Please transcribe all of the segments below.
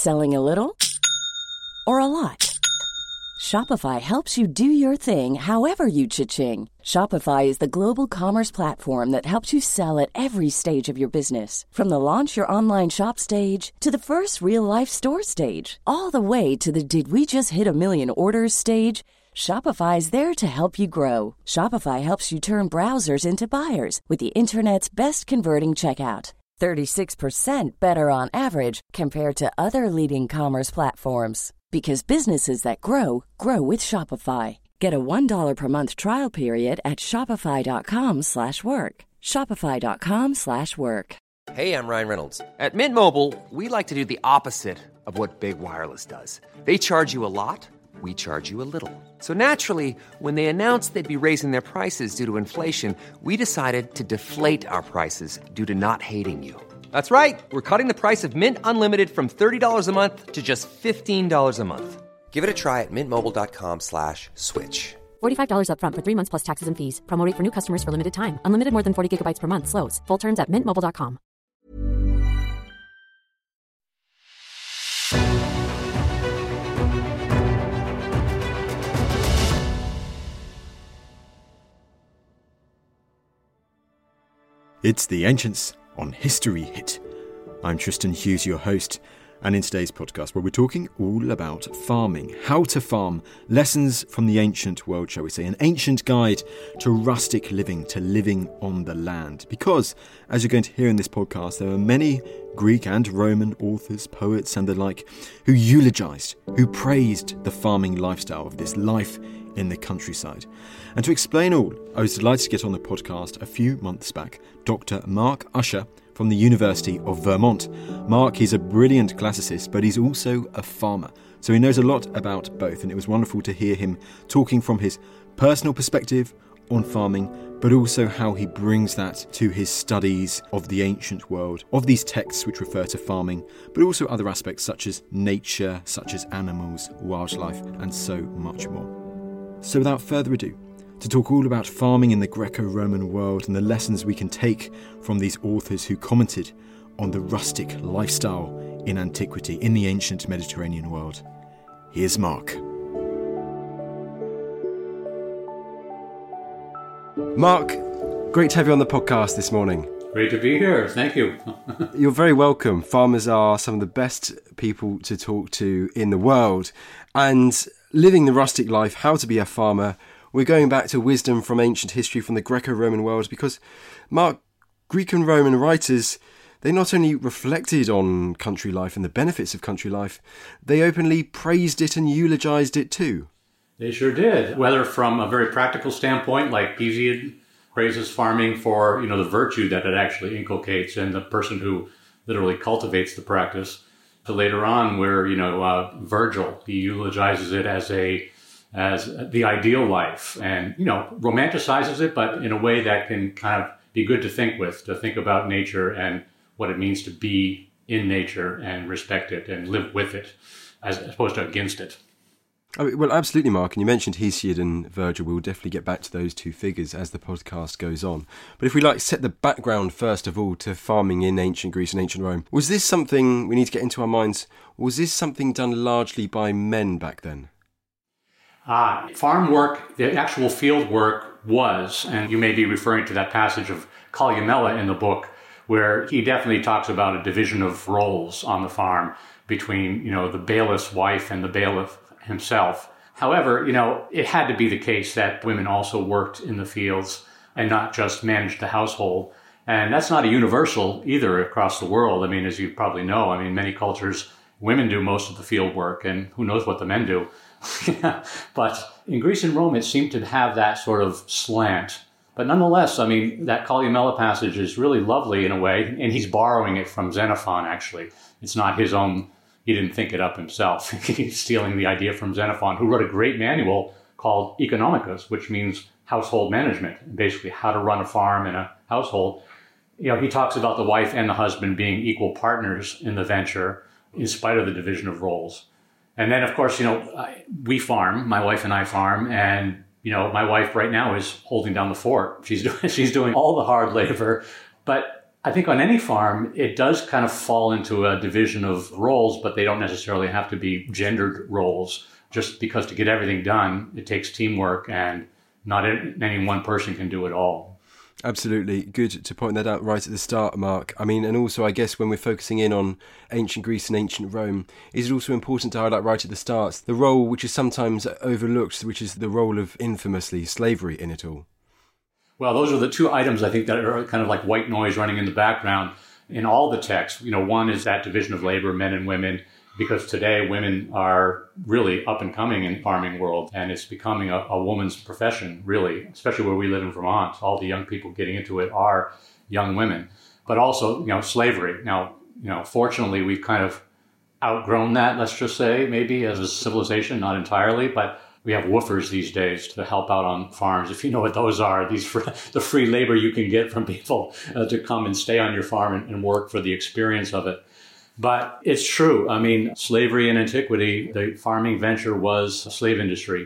Selling a little or a lot? Shopify helps you do your thing however you cha-ching. Shopify is the global commerce platform that helps you sell at every stage of your business. From the launch your online shop stage to the first real-life store stage, all the way to the did we just hit a million orders stage. Shopify is there to help you grow. Shopify helps you turn browsers into buyers with the internet's best converting checkout. 36% better on average compared to other leading commerce platforms. Because businesses that grow, grow with Shopify. Get a $1 per month trial period at shopify.com/work. Shopify.com/work. Hey, I'm Ryan Reynolds. At Mint Mobile, we like to do the opposite of what Big Wireless does. They charge you a lot, we charge you a little. So naturally, when they announced they'd be raising their prices due to inflation, we decided to deflate our prices due to not hating you. That's right. We're cutting the price of Mint Unlimited from $30 a month to just $15 a month. Give it a try at mintmobile.com/switch. $45 up front for 3 months plus taxes and fees. Promo rate for new customers for limited time. Unlimited more than 40 gigabytes per month. Slows full terms at mintmobile.com. It's The Ancients on History Hit. I'm Tristan Hughes, your host, and in today's podcast, where we're talking all about farming, how to farm, lessons from the ancient world, shall we say, an ancient guide to rustic living, to living on the land. Because, as you're going to hear in this podcast, there are many Greek and Roman authors, poets, and the like, who eulogized, who praised the farming lifestyle of this life in the countryside. And to explain all, I was delighted to get on the podcast a few months back Dr. Mark Usher from the University of Vermont. Mark, he's a brilliant classicist, but he's also a farmer. So he knows a lot about both, and it was wonderful to hear him talking from his personal perspective on farming, but also how he brings that to his studies of the ancient world, of these texts which refer to farming, but also other aspects such as nature, such as animals, wildlife, and so much more. So without further ado, to talk all about farming in the Greco-Roman world and the lessons we can take from these authors who commented on the rustic lifestyle in antiquity in the ancient Mediterranean world. Here's Mark. Mark, great to have you on the podcast this morning. Great to be here. Thank you. You're very welcome. Farmers are some of the best people to talk to in the world. And living the rustic life, how to be a farmer, we're going back to wisdom from ancient history, from the Greco-Roman world, because, Mark, Greek and Roman writers, they not only reflected on country life and the benefits of country life, they openly praised it and eulogized it too. They sure did. Whether from a very practical standpoint, like Hesiod praises farming for, the virtue that it actually inculcates in the person who literally cultivates the practice, to later on where, Virgil, he eulogizes it as the ideal life and, romanticizes it, but in a way that can kind of be good to think about nature and what it means to be in nature and respect it and live with it as opposed to against it. Oh, well, absolutely, Mark. And you mentioned Hesiod and Virgil. We'll definitely get back to those two figures as the podcast goes on. But if we set the background, first of all, to farming in ancient Greece and ancient Rome, was this something we need to get into our minds? Was this something done largely by men back then? Farm work, the actual field work was, and you may be referring to that passage of Columella in the book, where he definitely talks about a division of roles on the farm between, the bailiff's wife and the bailiff himself. However, it had to be the case that women also worked in the fields and not just managed the household. And that's not a universal either across the world. As you probably know, many cultures, women do most of the field work, and who knows what the men do. But in Greece and Rome, it seemed to have that sort of slant. But nonetheless, that Columella passage is really lovely in a way, and he's borrowing it from Xenophon, actually. It's not his own. He didn't think it up himself. He's stealing the idea from Xenophon, who wrote a great manual called Economicus, which means household management, basically how to run a farm and a household. He talks about the wife and the husband being equal partners in the venture in spite of the division of roles. And then, of course, we farm, my wife and I farm, and, my wife right now is holding down the fort. She's doing all the hard labor. But I think on any farm, it does kind of fall into a division of roles, but they don't necessarily have to be gendered roles. Just because to get everything done, it takes teamwork, and not any one person can do it all. Absolutely. Good to point that out right at the start, Mark. I mean, and also I guess when we're focusing in on ancient Greece and ancient Rome, is it also important to highlight right at the start the role which is sometimes overlooked, which is the role of, infamously, slavery in it all? Well, those are the two items I think that are kind of like white noise running in the background in all the texts. One is that division of labor, men and women, because today women are really up and coming in the farming world, and it's becoming a woman's profession, really, especially where we live in Vermont. All the young people getting into it are young women. But also, slavery. Now, fortunately, we've kind of outgrown that, let's just say, maybe as a civilization, not entirely, but we have woofers these days to help out on farms. If you know what those are, the free labor you can get from people to come and stay on your farm and work for the experience of it. But it's true. I mean, slavery in antiquity, the farming venture was a slave industry.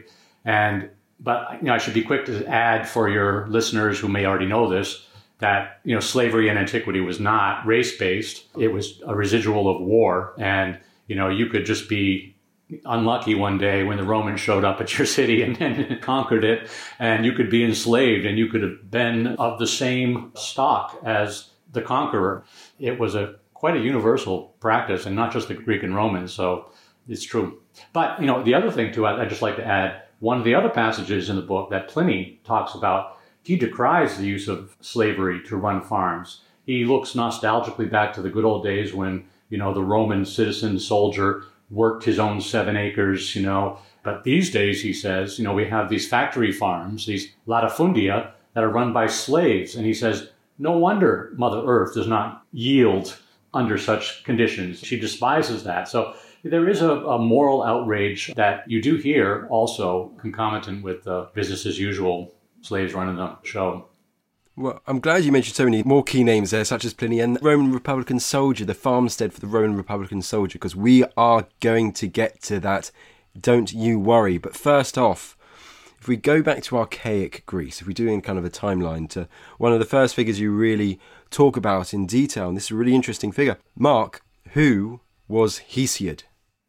But I should be quick to add for your listeners who may already know this, that, slavery in antiquity was not race-based. It was a residual of war. And, you could just be unlucky one day when the Romans showed up at your city and conquered it, and you could be enslaved, and you could have been of the same stock as the conqueror. It was quite a universal practice, and not just the Greek and Romans, so it's true. But, the other thing, too, I'd just like to add, one of the other passages in the book that Pliny talks about, he decries the use of slavery to run farms. He looks nostalgically back to the good old days when, the Roman citizen soldier worked his own 7 acres, But these days, he says, we have these factory farms, these latifundia, that are run by slaves. And he says, no wonder Mother Earth does not yield under such conditions. She despises that. So there is a moral outrage that you do hear also concomitant with business as usual, slaves running the show. Well, I'm glad you mentioned so many more key names there, such as Pliny and the Roman Republican soldier, the farmstead for the Roman Republican soldier, because we are going to get to that. Don't you worry. But first off, if we go back to archaic Greece, if we do in kind of a timeline to one of the first figures you really talk about in detail, and this is a really interesting figure. Mark, who was Hesiod?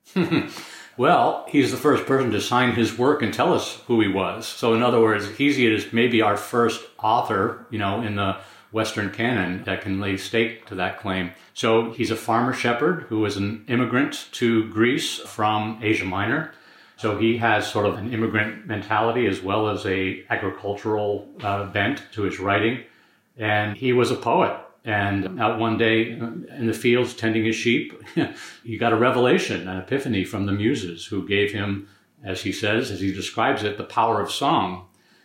Well, he's the first person to sign his work and tell us who he was. So in other words, Hesiod is maybe our first author, in the Western canon that can lay stake to that claim. So he's a farmer shepherd who was an immigrant to Greece from Asia Minor. So he has sort of an immigrant mentality as well as a agricultural bent to his writing. And he was a poet. And out one day in the fields tending his sheep, he got a revelation, an epiphany from the muses who gave him, as he says, as he describes it, the power of song.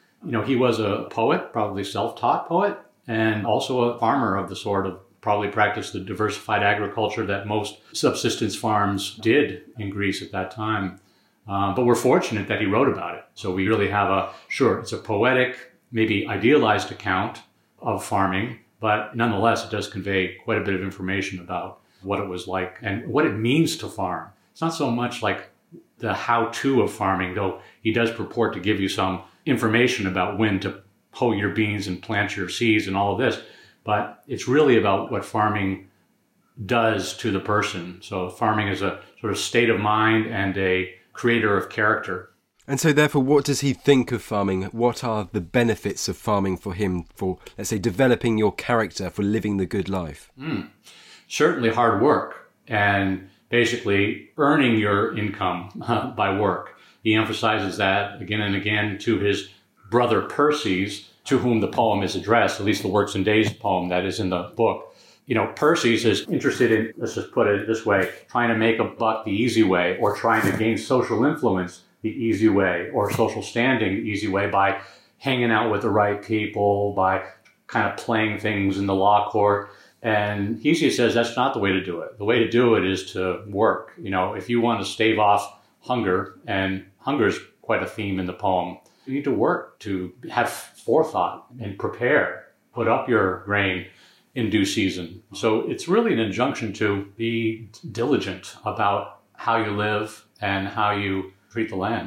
He was a poet, probably self-taught poet, and also a farmer of the sort of probably practiced the diversified agriculture that most subsistence farms did in Greece at that time. But we're fortunate that he wrote about it. So we really have it's a poetic, maybe idealized account of farming, but nonetheless, it does convey quite a bit of information about what it was like and what it means to farm. It's not so much like the how-to of farming, though he does purport to give you some information about when to hoe your beans and plant your seeds and all of this. But it's really about what farming does to the person. So farming is a sort of state of mind and a creator of character. And so therefore, what does he think of farming? What are the benefits of farming for him, for, let's say, developing your character, for living the good life? Certainly hard work and basically earning your income by work. He emphasizes that again and again to his brother Perses, to whom the poem is addressed, at least the Works and Days poem that is in the book. Perses is interested in, let's just put it this way, trying to make a buck the easy way, or trying to gain social influence the easy way, or social standing the easy way, by hanging out with the right people, by kind of playing things in the law court. And Hesiod says that's not the way to do it. The way to do it is to work. If you want to stave off hunger, and hunger is quite a theme in the poem, you need to work, to have forethought and prepare, put up your grain in due season. So it's really an injunction to be diligent about how you live and how you treat the land.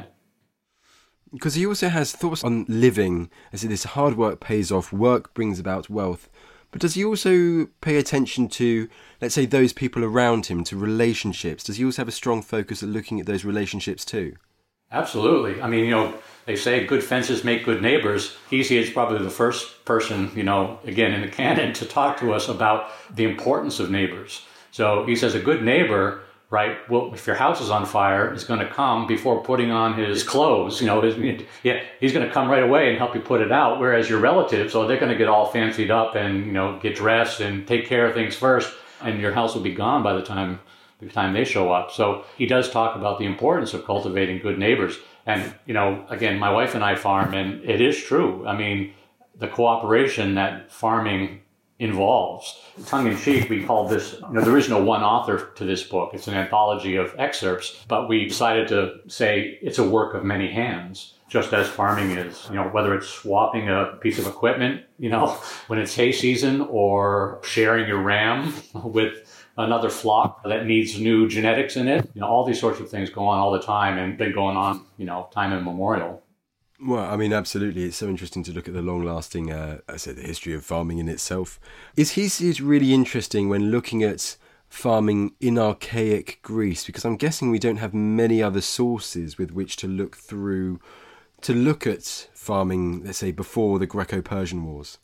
Because he also has thoughts on living, as this hard work pays off, work brings about wealth. But does he also pay attention to, let's say, those people around him, to relationships? Does he also have a strong focus at looking at those relationships too? Absolutely. I mean, they say good fences make good neighbors. Hesiod is probably the first person, again, in the canon to talk to us about the importance of neighbors. So he says a good neighbor, right, well, if your house is on fire, is going to come before putting on his clothes. He's going to come right away and help you put it out. Whereas your relatives, they're going to get all fancied up and, get dressed and take care of things first. And your house will be gone by the time they show up. So he does talk about the importance of cultivating good neighbors. And, again, my wife and I farm, and it is true. I mean, the cooperation that farming involves. Tongue-in-cheek, we call this, there is no one author to this book. It's an anthology of excerpts, but we decided to say it's a work of many hands, just as farming is. Whether it's swapping a piece of equipment, when it's hay season, or sharing your ram with another flock that needs new genetics in it. All these sorts of things go on all the time and been going on, time immemorial. Well, I mean, absolutely. It's so interesting to look at the long-lasting, the history of farming in itself. Is Hesiod really interesting when looking at farming in archaic Greece? Because I'm guessing we don't have many other sources with which to look through, to look at farming, let's say, before the Greco-Persian Wars.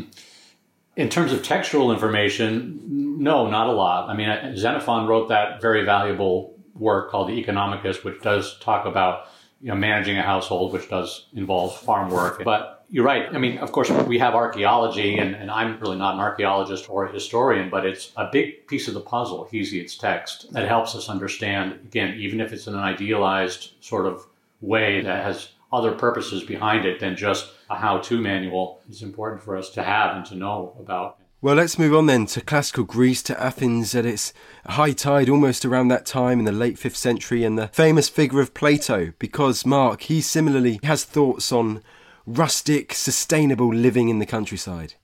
In terms of textual information, no, not a lot. I mean, Xenophon wrote that very valuable work called the Economicus, which does talk about managing a household, which does involve farm work. But you're right. I mean, of course, we have archaeology, and I'm really not an archaeologist or a historian, but it's a big piece of the puzzle, Hesiod's text, that helps us understand, again, even if it's in an idealized sort of way that has other purposes behind it than just a how-to manual, it's important for us to have and to know about. Well, let's move on then to classical Greece, to Athens at its high tide, almost around that time in the late 5th century, and the famous figure of Plato, because, Mark, he similarly has thoughts on rustic, sustainable living in the countryside.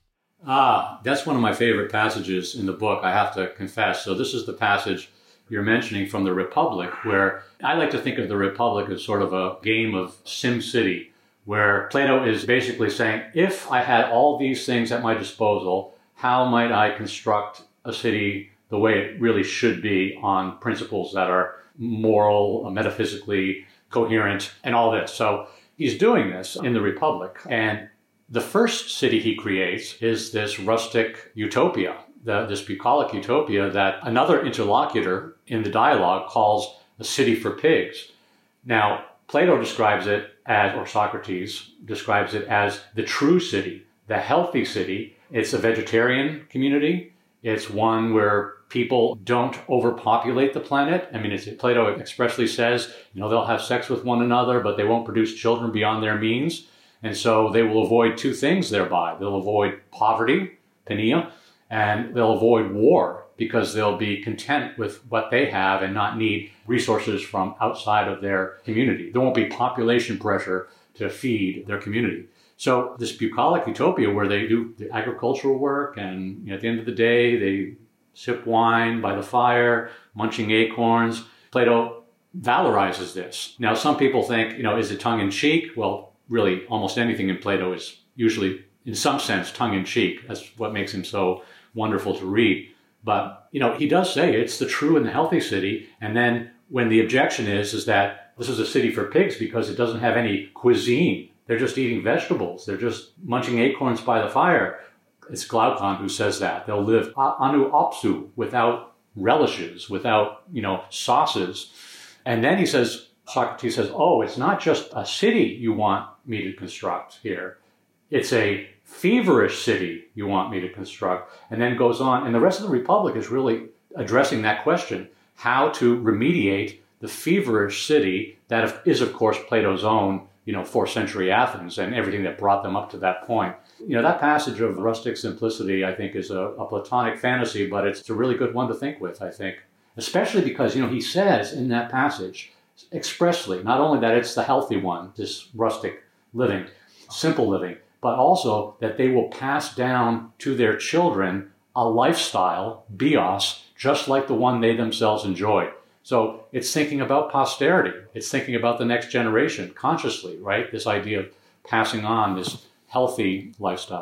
That's one of my favorite passages in the book, I have to confess. So this is the passage you're mentioning from the Republic, where I like to think of the Republic as sort of a game of SimCity, where Plato is basically saying, if I had all these things at my disposal, how might I construct a city the way it really should be on principles that are moral, metaphysically coherent, and all this. So he's doing this in the Republic. And the first city he creates is this rustic utopia, this bucolic utopia that another interlocutor in the dialogue calls a city for pigs. Now, Plato describes it as, or Socrates describes it as the true city, the healthy city. It's a vegetarian community. It's one where people don't overpopulate the planet. I mean, Plato expressly says, they'll have sex with one another, but they won't produce children beyond their means. And so they will avoid two things thereby. They'll avoid poverty, penia, and they'll avoid war because they'll be content with what they have and not need resources from outside of their community. There won't be population pressure to feed their community. So this bucolic utopia where they do the agricultural work and at the end of the day, they sip wine by the fire, munching acorns. Plato valorizes this. Now, some people think, is it tongue-in-cheek? Well, really, almost anything in Plato is usually, in some sense, tongue-in-cheek. That's what makes him so wonderful to read. But, he does say it's the true and the healthy city. And then when the objection is that this is a city for pigs because it doesn't have any cuisine. They're just eating vegetables. They're just munching acorns by the fire. It's Glaucon who says that. They'll live anu opsu, without relishes, without, sauces. And then Socrates says, it's not just a city you want me to construct here. It's a feverish city you want me to construct. And then goes on. And the rest of the Republic is really addressing that question, how to remediate the feverish city that is, of course, Plato's own 4th century Athens and everything that brought them up to that point. That passage of rustic simplicity, I think, is a Platonic fantasy, but it's a really good one to think with, I think. Especially because, he says in that passage expressly, not only that it's the healthy one, this rustic living, simple living, but also that they will pass down to their children a lifestyle, bios, just like the one they themselves enjoyed. So it's thinking about posterity. It's thinking about the next generation consciously, right? This idea of passing on this healthy lifestyle.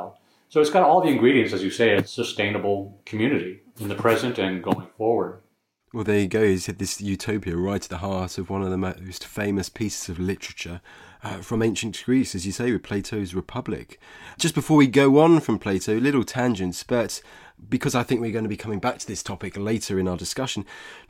So it's got all the ingredients, as you say, a sustainable community in the present and going forward. Well, there you go. He said this utopia right at the heart of one of the most famous pieces of literature from ancient Greece, as you say, with Plato's Republic. Just before we go on from Plato, little tangents, but because I think we're going to be coming back to this topic later in our discussion,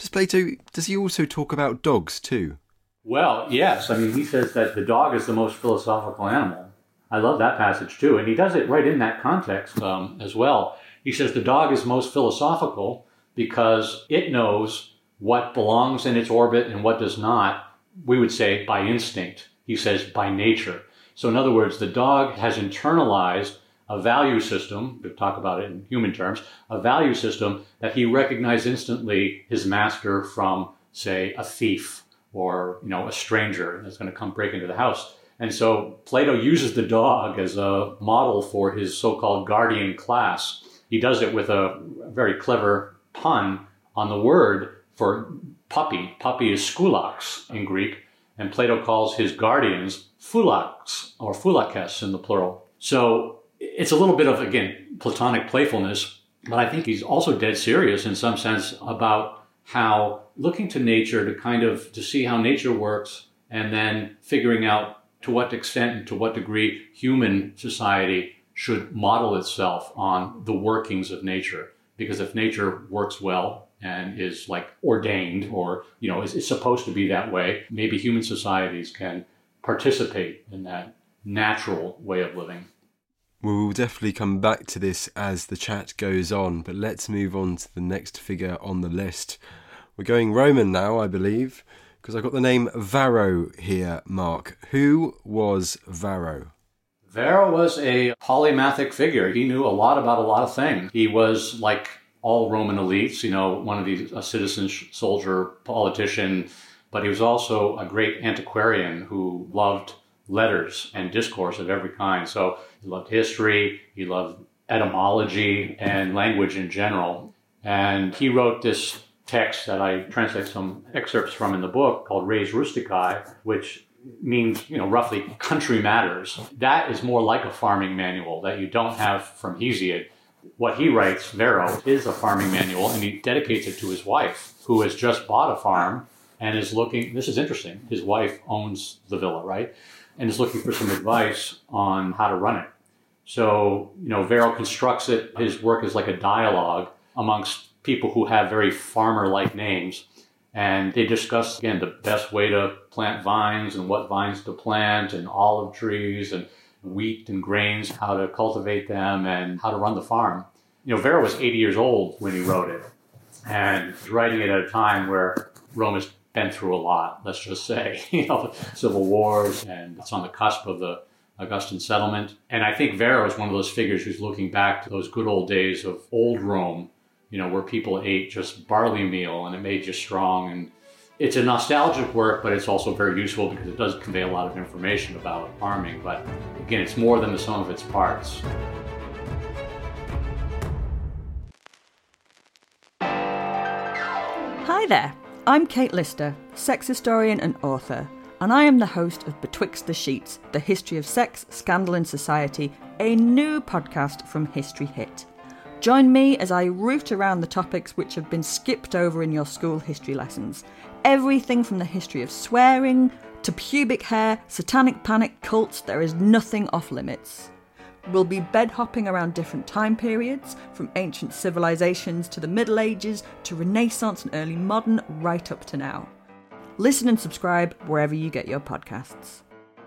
does he also talk about dogs too? Well, yes. I mean, he says that the dog is the most philosophical animal. I love that passage too. And he does it right in that context as well. He says the dog is most philosophical because it knows what belongs in its orbit and what does not, we would say by instinct. He says by nature. So in other words, the dog has internalized a value system, to talk about it in human terms, a value system that he recognized instantly his master from, say, a thief or, a stranger that's going to come break into the house. And so Plato uses the dog as a model for his so-called guardian class. He does it with a very clever pun on the word for puppy. Puppy is skoulax in Greek, and Plato calls his guardians phulax or phulakes in the plural. So it's a little bit of, again, Platonic playfulness, but I think he's also dead serious in some sense about how looking to nature to see how nature works and then figuring out to what extent and to what degree human society should model itself on the workings of nature. Because if nature works well and is like ordained or, is supposed to be that way, maybe human societies can participate in that natural way of living. We'll definitely come back to this as the chat goes on, but let's move on to the next figure on the list. We're going Roman now, I believe, because I've got the name Varro here, Mark. Who was Varro? Varro was a polymathic figure. He knew a lot about a lot of things. He was like all Roman elites, one of these, a citizen, soldier, politician, but he was also a great antiquarian who loved letters and discourse of every kind. So he loved history, he loved etymology and language in general. And he wrote this text that I translate some excerpts from in the book called Res Rusticae, which means, roughly country matters. That is more like a farming manual that you don't have from Hesiod. What he writes, Varro, is a farming manual, and he dedicates it to his wife, who has just bought a farm and is looking, this is interesting, his wife owns the villa, right? And is looking for some advice on how to run it. So, Varro constructs it, his work is like a dialogue amongst people who have very farmer-like names. And they discuss, again, the best way to plant vines and what vines to plant and olive trees and wheat and grains, how to cultivate them and how to run the farm. Varro was 80 years old when he wrote it. And he's writing it at a time where Rome has been through a lot, let's just say. Civil wars, and it's on the cusp of the Augustan settlement. And I think Varro is one of those figures who's looking back to those good old days of old Rome, where people ate just barley meal and it made you strong. And it's a nostalgic work, but it's also very useful because it does convey a lot of information about farming. But again, it's more than the sum of its parts. Hi there, I'm Kate Lister, sex historian and author, and I am the host of Betwixt the Sheets, the history of sex, scandal and society, a new podcast from History Hit. Join me as I root around the topics which have been skipped over in your school history lessons. Everything from the history of swearing to pubic hair, satanic panic, cults, there is nothing off limits. We'll be bed hopping around different time periods, from ancient civilizations to the Middle Ages to Renaissance and early modern, right up to now. Listen and subscribe wherever you get your podcasts.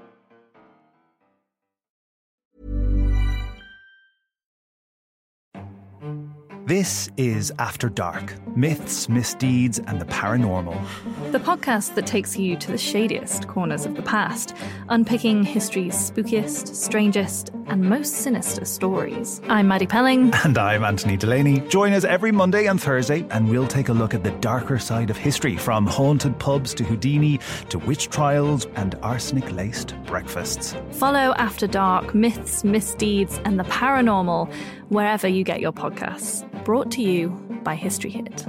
This is After Dark, myths, misdeeds, and the paranormal. The podcast that takes you to the shadiest corners of the past, unpicking history's spookiest, strangest, and most sinister stories. I'm Maddie Pelling. And I'm Anthony Delaney. Join us every Monday and Thursday, and we'll take a look at the darker side of history, from haunted pubs to Houdini, to witch trials and arsenic-laced breakfasts. Follow After Dark, myths, misdeeds, and the paranormal, wherever you get your podcasts. Brought to you by History Hit.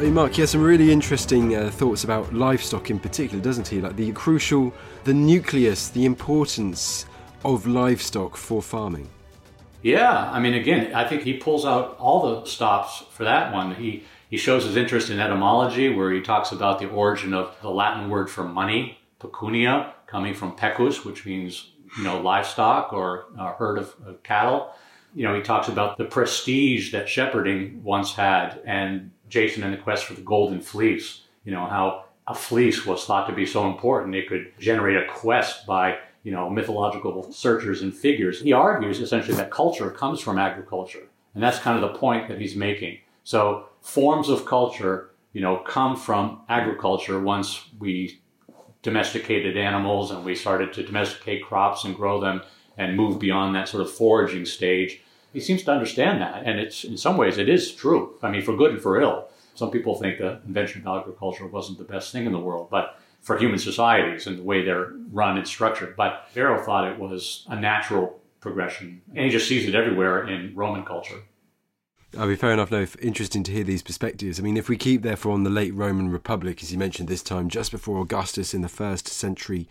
mean, Mark, he has some really interesting thoughts about livestock in particular, doesn't he? Like the nucleus, the importance of livestock for farming. Yeah, I mean, again, I think he pulls out all the stops for that one. He shows his interest in etymology, where he talks about the origin of the Latin word for money, pecunia, coming from pecus, which means, livestock or a herd of cattle. He talks about the prestige that shepherding once had, and Jason and the quest for the golden fleece, how a fleece was thought to be so important. It could generate a quest by, mythological searchers and figures. He argues essentially that culture comes from agriculture. And that's kind of the point that he's making. So forms of culture, come from agriculture once we domesticated animals and we started to domesticate crops and grow them and move beyond that sort of foraging stage. He seems to understand that, and in some ways it is true. I mean, for good and for ill. Some people think the invention of agriculture wasn't the best thing in the world, but for human societies and the way they're run and structured. But Varro thought it was a natural progression, and he just sees it everywhere in Roman culture. I mean, fair enough. No, interesting to hear these perspectives. I mean, if we keep, therefore, on the late Roman Republic, as you mentioned, this time just before Augustus in the 1st century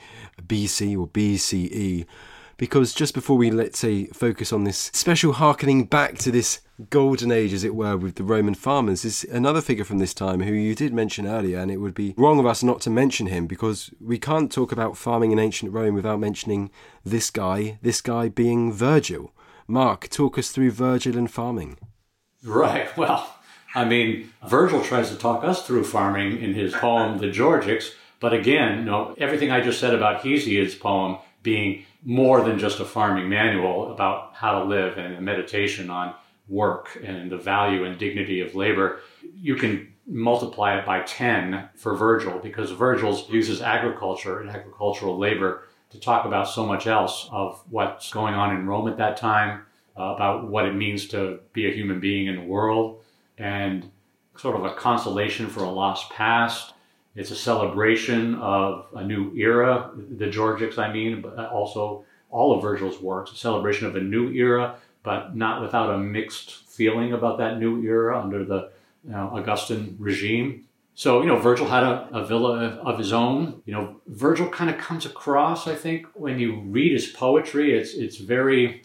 BC or BCE, because just before we, let's say, focus on this special hearkening back to this golden age, as it were, with the Roman farmers, is another figure from this time who you did mention earlier, and it would be wrong of us not to mention him, because we can't talk about farming in ancient Rome without mentioning this guy being Virgil. Mark, talk us through Virgil and farming. Right. Well, I mean, Virgil tries to talk us through farming in his poem, The Georgics. But again, everything I just said about Hesiod's poem being more than just a farming manual about how to live and a meditation on work and the value and dignity of labor, you can multiply it by 10 for Virgil, because Virgil uses agriculture and agricultural labor to talk about so much else of what's going on in Rome at that time, about what it means to be a human being in the world, and sort of a consolation for a lost past. It's a celebration of a new era, the Georgics, but also all of Virgil's works, a celebration of a new era, but not without a mixed feeling about that new era under the Augustan regime. So, Virgil had a villa of his own. Virgil kind of comes across, I think, when you read his poetry, it's very,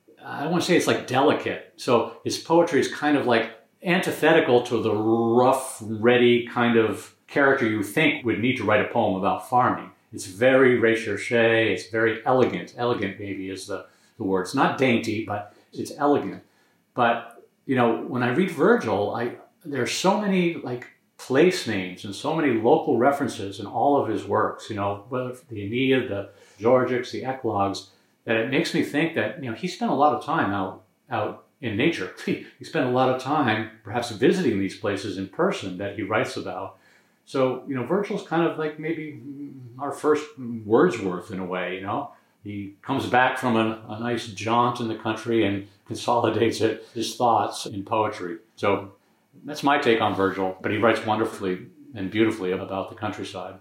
I don't want to say it's like delicate. So his poetry is kind of like antithetical to the rough, ready kind of character you think would need to write a poem about farming. It's very recherché, it's very elegant. Elegant maybe is the word. It's not dainty, but it's elegant. But, when I read Virgil, there's so many place names and so many local references in all of his works, whether the Aeneid, the Georgics, the Eclogues, that it makes me think that, he spent a lot of time out in nature. He spent a lot of time perhaps visiting these places in person that he writes about. So, Virgil's kind of like maybe our first Wordsworth in a way, He comes back from a nice jaunt in the country and consolidates his thoughts in poetry. So that's my take on Virgil, but he writes wonderfully and beautifully about the countryside.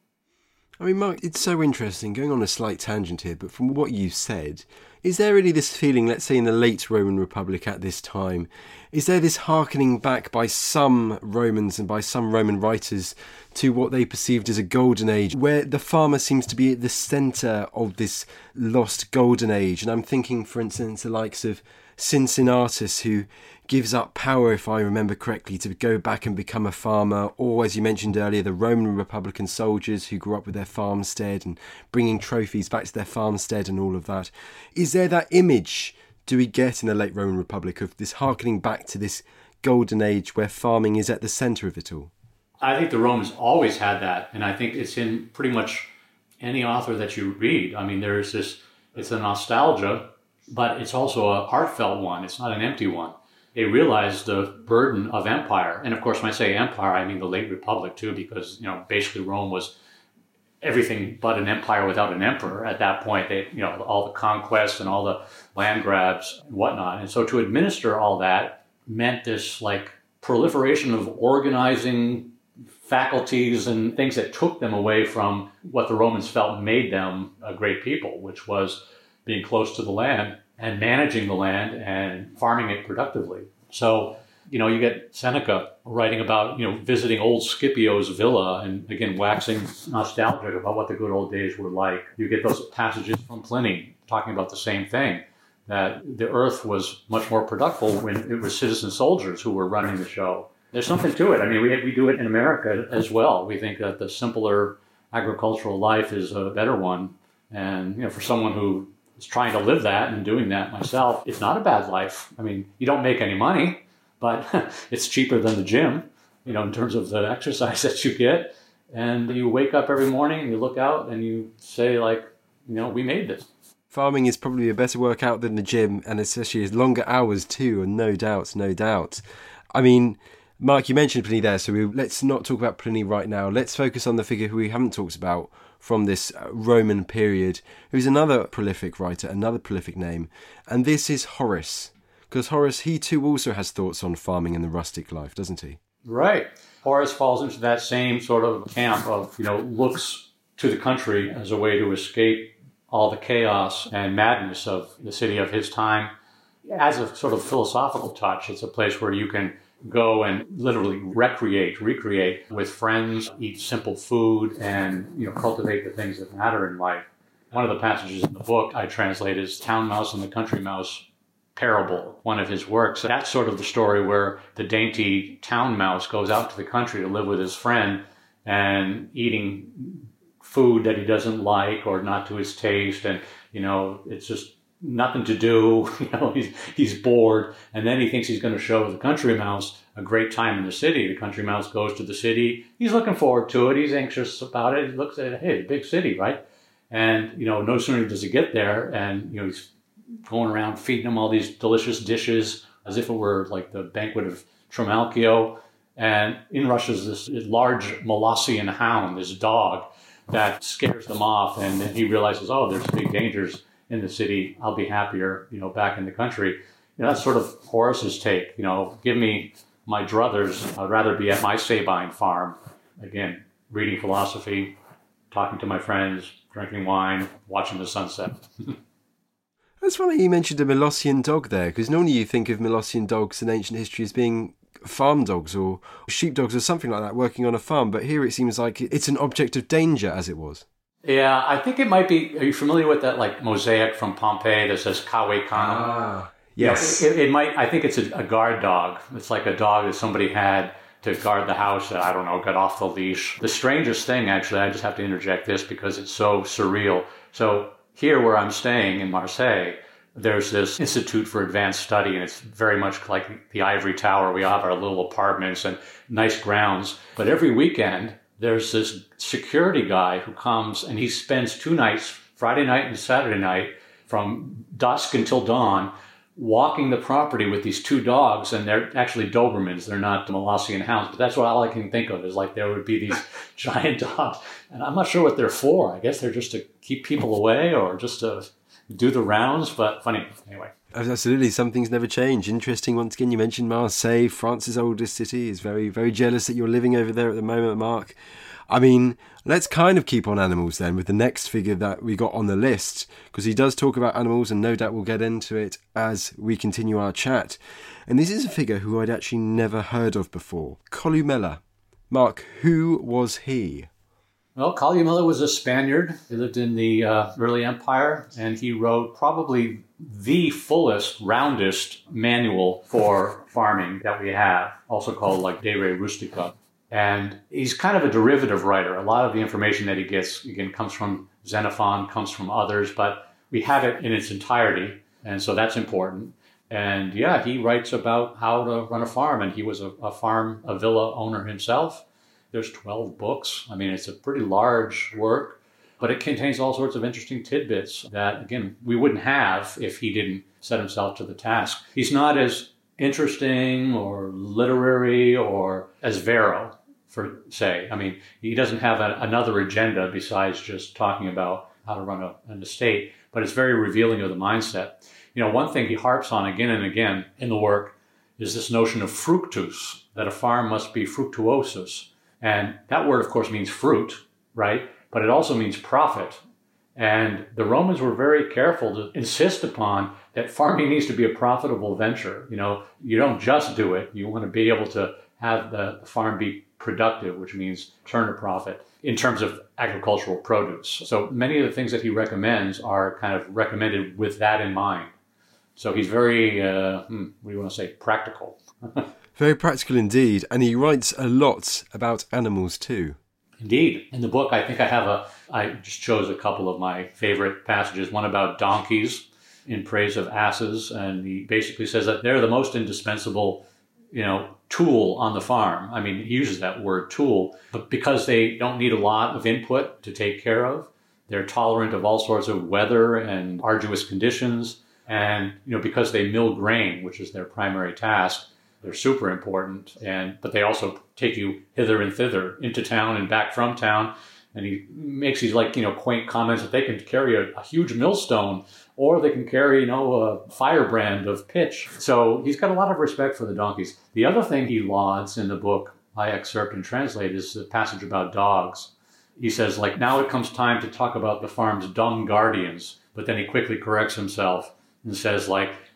I mean, Mark, it's so interesting, going on a slight tangent here, but from what you said, is there really this feeling, let's say in the late Roman Republic at this time, is there this hearkening back by some Romans and by some Roman writers to what they perceived as a golden age, where the farmer seems to be at the centre of this lost golden age? And I'm thinking, for instance, the likes of Cincinnatus, who gives up power, if I remember correctly, to go back and become a farmer, or, as you mentioned earlier, the Roman Republican soldiers who grew up with their farmstead and bringing trophies back to their farmstead and all of that. Is there that image, do we get in the late Roman Republic, of this hearkening back to this golden age where farming is at the centre of it all? I think the Romans always had that, and I think it's in pretty much any author that you read. I mean, there's this, it's a nostalgia, but it's also a heartfelt one. It's not an empty one. They realized the burden of empire. And of course, when I say empire, I mean the late Republic too, because, basically Rome was everything but an empire without an emperor at that point. They, all the conquests and all the land grabs and whatnot. And so to administer all that meant this proliferation of organizing faculties and things that took them away from what the Romans felt made them a great people, which was being close to the land and managing the land and farming it productively. So You get Seneca writing about, visiting old Scipio's villa and, again, waxing nostalgic about what the good old days were like. You get those passages from Pliny talking about the same thing, that the earth was much more productive when it was citizen soldiers who were running the show. There's something to it. I mean, we do it in America as well. We think that the simpler agricultural life is a better one. And, for someone who is trying to live that and doing that myself, it's not a bad life. I mean, you don't make any money, but it's cheaper than the gym, in terms of the exercise that you get. And you wake up every morning and you look out and you say, we made this. Farming is probably a better workout than the gym, and especially longer hours too, and no doubt. I mean, Mark, you mentioned Pliny there, so let's not talk about Pliny right now. Let's focus on the figure who we haven't talked about from this Roman period, who's another prolific writer, another prolific name, and this is Horace. Because Horace, he too also has thoughts on farming and the rustic life, doesn't he? Right. Horace falls into that same sort of camp of, looks to the country as a way to escape all the chaos and madness of the city of his time. As a sort of philosophical touch, it's a place where you can go and literally recreate with friends, eat simple food, and cultivate the things that matter in life. One of the passages in the book I translate is Town Mouse and the Country Mouse parable, one of his works. That's sort of the story where the dainty town mouse goes out to the country to live with his friend and eating food that he doesn't like or not to his taste, and it's just nothing to do. He's bored, and then he thinks he's going to show the country mouse a great time in the city. The country mouse goes to the city. He's looking forward to it. He's anxious about it. He looks at it, hey, big city, right? And no sooner does he get there, and he's going around feeding him all these delicious dishes as if it were like the banquet of Trimalchio. And in rushes this large Molossian hound, this dog, that scares them off, and then he realizes, there's big dangers in the city. I'll be happier, back in the country. That's sort of Horace's take. Give me my druthers. I'd rather be at my Sabine farm. Again, reading philosophy, talking to my friends, drinking wine, watching the sunset. That's funny you mentioned a Molossian dog there, because normally you think of Molossian dogs in ancient history as being farm dogs or sheepdogs or something like that working on a farm, but here it seems like it's an object of danger, as it was. Yeah, I think it might be. Are you familiar with that mosaic from Pompeii that says Cave Canem? Yes. It might. I think it's a guard dog. It's like a dog that somebody had to guard the house that, I don't know, got off the leash. The strangest thing, actually, I just have to interject this because it's so surreal. So here where I'm staying in Marseille, there's this Institute for Advanced Study, and it's very much like the Ivory Tower. We have our little apartments and nice grounds. But every weekend, there's this security guy who comes, and he spends 2 nights, Friday night and Saturday night, from dusk until dawn, walking the property with these 2 dogs, and they're actually Dobermans. They're not Molossian hounds, but that's what all I can think of is there would be these giant dogs. And I'm not sure what they're for. I guess they're just to keep people away or just to do the rounds, but funny. Anyway. Absolutely, some things never change. Interesting, once again, you mentioned Marseille, France's oldest city. Is very, very jealous that you're living over there at the moment, Mark. I mean, let's kind of keep on animals then with the next figure that we got on the list, because he does talk about animals, and no doubt we'll get into it as we continue our chat. And this is a figure who I'd actually never heard of before, Columella. Mark, who was he? Well, Columella was a Spaniard. He lived in the early empire, and he wrote probably the fullest, roundest manual for farming that we have, also called De Re Rustica. And he's kind of a derivative writer. A lot of the information that he gets, again, comes from Xenophon, comes from others, but we have it in its entirety, and so that's important. And yeah, he writes about how to run a farm, and he was a villa owner himself. There's 12 books. I mean, it's a pretty large work, but it contains all sorts of interesting tidbits that, again, we wouldn't have if he didn't set himself to the task. He's not as interesting or literary or as Varro, for say. I mean, he doesn't have another agenda besides just talking about how to run an estate, but it's very revealing of the mindset. One thing he harps on again and again in the work is this notion of fructus, that a farm must be fructuosus. And that word, of course, means fruit, right? But it also means profit. And the Romans were very careful to insist upon that farming needs to be a profitable venture. You don't just do it. You want to be able to have the farm be productive, which means turn a profit in terms of agricultural produce. So many of the things that he recommends are kind of recommended with that in mind. So he's very, what do you want to say, practical. Very practical indeed. And he writes a lot about animals too. Indeed. In the book, I think I just chose a couple of my favorite passages. One about donkeys in praise of asses. And he basically says that they're the most indispensable, tool on the farm. I mean, he uses that word tool, but because they don't need a lot of input to take care of, they're tolerant of all sorts of weather and arduous conditions. And, because they mill grain, which is their primary task, they're super important. But they also take you hither and thither into town and back from town. And he makes these quaint comments that they can carry a huge millstone, or they can carry, a firebrand of pitch. So he's got a lot of respect for the donkeys. The other thing he lauds in the book I excerpt and translate is the passage about dogs. He says, now it comes time to talk about the farm's dumb guardians. But then he quickly corrects himself and says,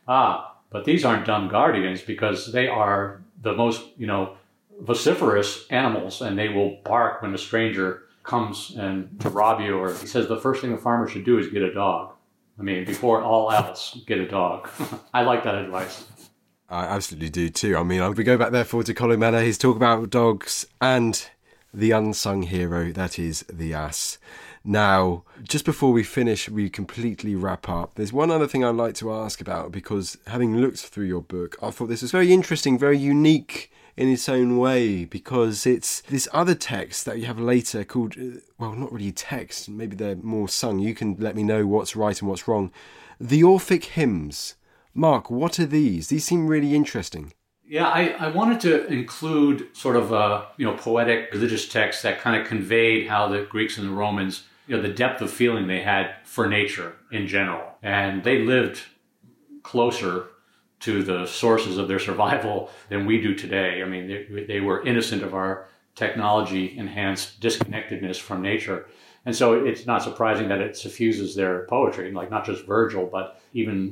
but these aren't dumb guardians because they are the most, vociferous animals, and they will bark when a stranger comes and to rob you. Or he says the first thing a farmer should do is get a dog. I mean, before all else, get a dog. I like that advice. I absolutely do too. I mean, we go back therefore to Columella. He's talking about dogs and the unsung hero, that is the ass. Now, just before we finish, we completely wrap up, there's one other thing I'd like to ask about, because having looked through your book, I thought this was very interesting, very unique in its own way, because it's this other text that you have later called, well, not really text, maybe they're more sung. You can let me know what's right and what's wrong. The Orphic hymns. Mark, what are these? These seem really interesting. Yeah, I wanted to include sort of poetic religious texts that kind of conveyed how the Greeks and the Romans, the depth of feeling they had for nature in general. And they lived closer to the sources of their survival than we do today. I mean, they were innocent of our technology-enhanced disconnectedness from nature. And so it's not surprising that it suffuses their poetry, not just Virgil, but even,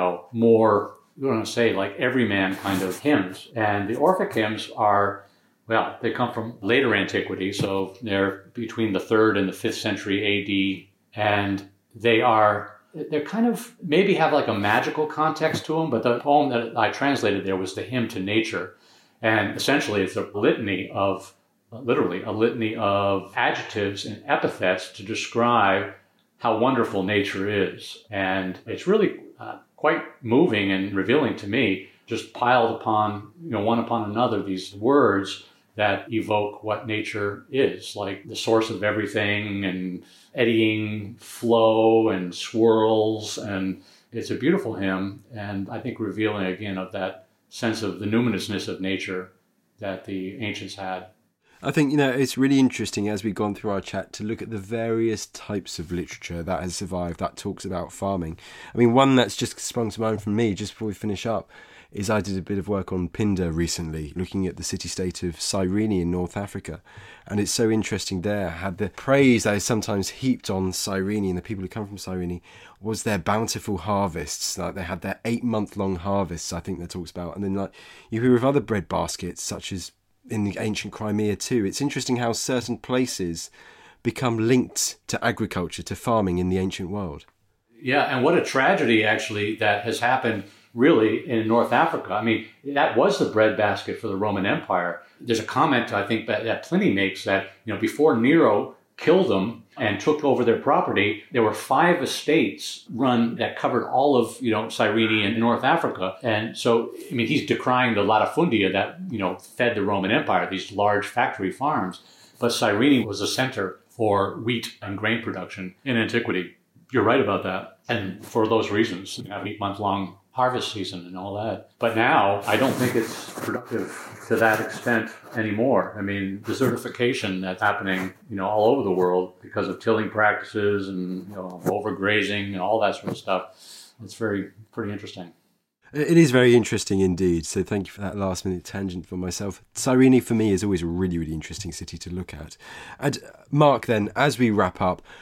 more, everyman kind of hymns. And the Orphic hymns are, they come from later antiquity, so they're between the 3rd and the 5th century AD, and they're kind of, maybe have a magical context to them, but the poem that I translated there was the Hymn to Nature. And essentially it's a litany of adjectives and epithets to describe how wonderful nature is. And it's really quite moving and revealing to me, just piled upon, one upon another, these words that evoke what nature is, like the source of everything and eddying flow and swirls. And it's a beautiful hymn, and I think revealing again of that sense of the numinousness of nature that the ancients had. I think, it's really interesting as we've gone through our chat to look at the various types of literature that has survived that talks about farming. I mean, one that's just sprung to mind from me just before we finish up is I did a bit of work on Pindar recently, looking at the city-state of Cyrene in North Africa. And it's so interesting there, had the praise that is sometimes heaped on Cyrene and the people who come from Cyrene was their bountiful harvests. They had their 8-month-long harvests, I think that talks about. And then you hear of other bread baskets, such as in the ancient Crimea too. It's interesting how certain places become linked to agriculture, to farming in the ancient world. Yeah, and what a tragedy actually that has happened really in North Africa. I mean, that was the breadbasket for the Roman Empire. There's a comment, I think, that Pliny makes that, before Nero killed them and took over their property, there were 5 estates run that covered all of, Cyrene and North Africa. And so, he's decrying the latifundia that, fed the Roman Empire, these large factory farms. But Cyrene was a center for wheat and grain production in antiquity. You're right about that. And for those reasons, 8-month-long harvest season and all that. But now, I don't think it's productive to that extent anymore. I mean, desertification that's happening, all over the world because of tilling practices and, overgrazing and all that sort of stuff. It's pretty interesting. It is very interesting indeed. So thank you for that last minute tangent for myself. Cyrene for me is always a really, really interesting city to look at. And Mark, then, as we wrap up,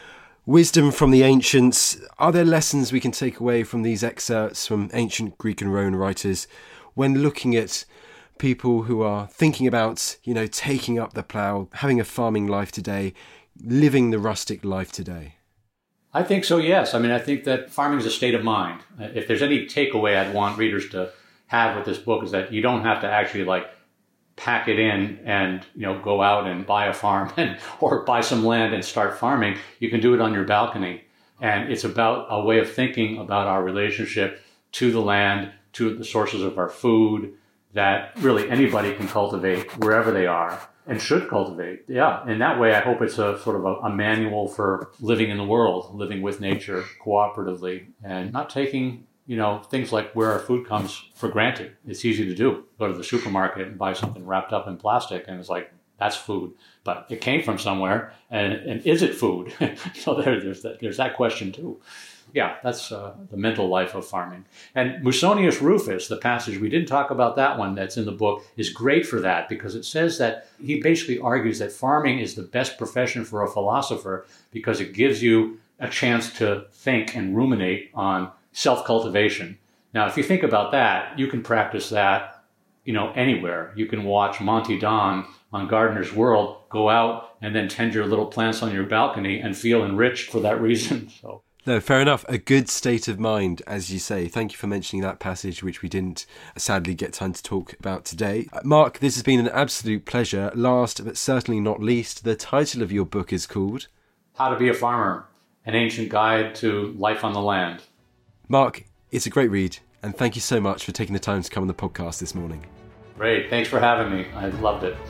Wisdom from the ancients. Are there lessons we can take away from these excerpts from ancient Greek and Roman writers when looking at people who are thinking about, taking up the plough, having a farming life today, living the rustic life today? I think so, yes. I think that farming is a state of mind. If there's any takeaway I'd want readers to have with this book is that you don't have to actually pack it in and go out and buy a farm or buy some land and start farming. You can do it on your balcony. And it's about a way of thinking about our relationship to the land, to the sources of our food, that really anybody can cultivate wherever they are and should cultivate. Yeah, in that way, I hope it's a sort of a manual for living in the world, living with nature cooperatively, and not taking, things like where our food comes for granted. It's easy to do. Go to the supermarket and buy something wrapped up in plastic, and it's like, that's food. But it came from somewhere, and is it food? So there's that question too. Yeah, that's the mental life of farming. And Musonius Rufus, the passage, we didn't talk about that one that's in the book, is great for that because it says that he basically argues that farming is the best profession for a philosopher because it gives you a chance to think and ruminate on self-cultivation. Now, if you think about that, you can practice that, anywhere. You can watch Monty Don on Gardener's World, go out and then tend your little plants on your balcony and feel enriched for that reason. So. No, fair enough. A good state of mind, as you say. Thank you for mentioning that passage, which we didn't sadly get time to talk about today. Mark, this has been an absolute pleasure. Last but certainly not least, the title of your book is called How to Be a Farmer, an Ancient Guide to Life on the Land. Mark, it's a great read, and thank you so much for taking the time to come on the podcast this morning. Great. Thanks for having me. I loved it.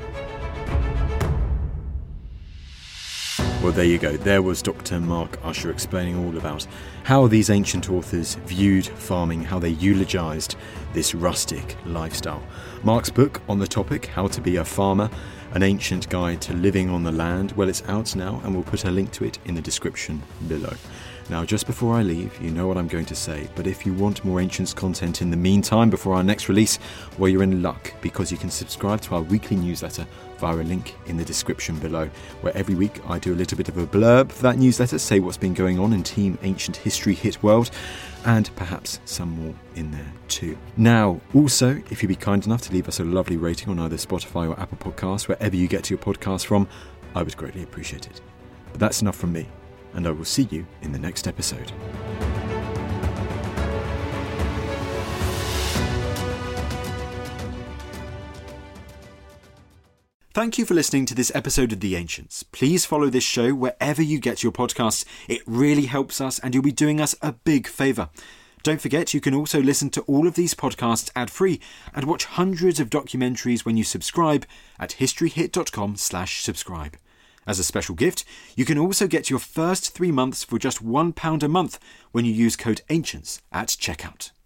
Well, there you go. There was Dr. Mark Usher explaining all about how these ancient authors viewed farming, how they eulogised this rustic lifestyle. Mark's book on the topic, How to Be a Farmer, an Ancient Guide to Living on the Land, well, it's out now, and we'll put a link to it in the description below. Now, just before I leave, you know what I'm going to say, but if you want more Ancients content in the meantime, before our next release, well, you're in luck, because you can subscribe to our weekly newsletter via a link in the description below, where every week I do a little bit of a blurb for that newsletter, say what's been going on in Team Ancient History Hit World, and perhaps some more in there too. Now, also, if you'd be kind enough to leave us a lovely rating on either Spotify or Apple Podcasts, wherever you get your podcast from, I would greatly appreciate it. But that's enough from me, and I will see you in the next episode. Thank you for listening to this episode of The Ancients. Please follow this show wherever you get your podcasts. It really helps us, and you'll be doing us a big favour. Don't forget, you can also listen to all of these podcasts ad-free and watch hundreds of documentaries when you subscribe at historyhit.com/subscribe. As a special gift, you can also get your first 3 months for just £1 a month when you use code ANCIENTS at checkout.